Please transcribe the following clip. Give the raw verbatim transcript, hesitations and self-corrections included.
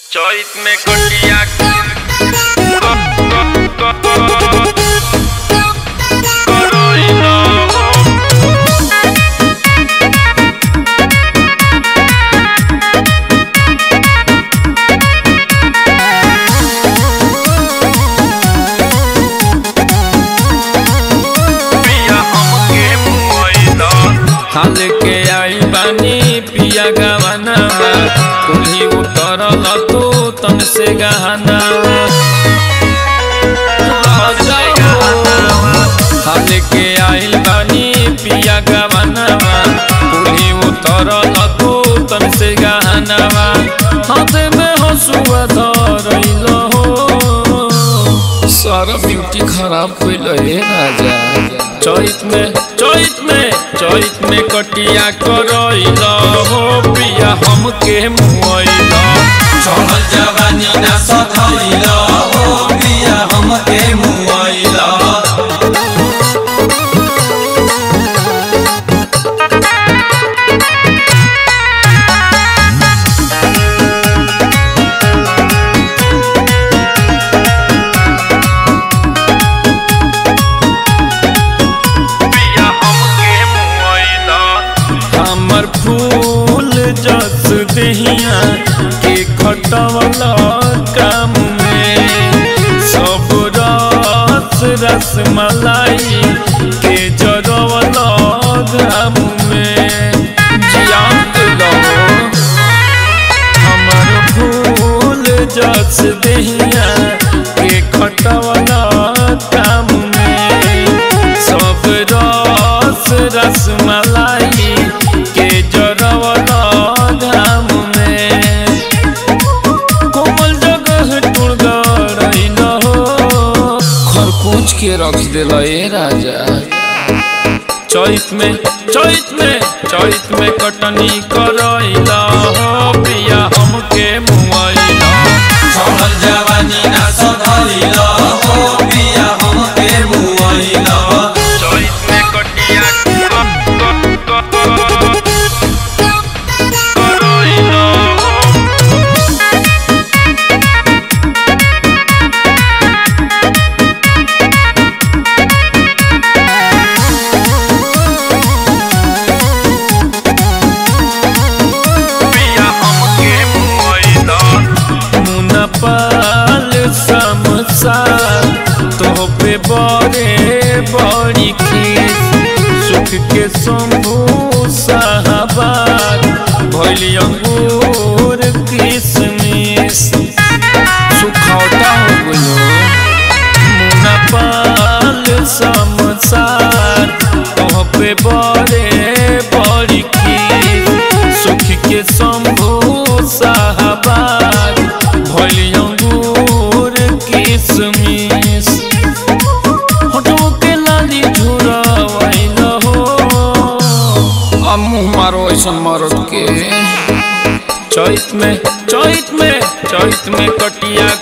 choice में कटिया हाल के आई बानी पिया गवाना कुल्ही उतरल तू तन से गहना हाल के आइल बानी पिया गवाना कुल्ही उतरल तू तन से गहना हाथ में हंसुआ धरल हो सारा ब्यूटी खराब कइल हे राजा चैत में चैत में चैत में कटिया करइल हो पिया हमके मुइल चढ़ल जवानी ना सधइल हो पिया हमके मुइल हमर फूल जस देहिया के खटवला काम में सब रस रस मलाई के जरवला घाम में जियात लो हमर फूल जस देहिया के खटवला काम में सब रस रस मलाई के जरवला घाम में कोमल जगह टुड़गड़इल हो खरपूछ के रख दिल ए राजा चैत में चैत में चैत में कटनी करइल हो पिया हमके मुइल चढ़ल जवानी ना सधइल हो पिया हमके मुइल चैत में कटिया पाल समसार तो पे बड़े बड़ी खीस सुख के शंभू साहबार भइली अंगूर किसमिस सुखौटा हो गयो मुना पाल समसार तो पे बड़े बड़ी खीस सुख के शंभू साहबार भइली अंगूर किसमिस होठों के लाली झुरवइल हो आ मुँह मारो ऐसन मरद के चैत में चैत में चैत में कटिया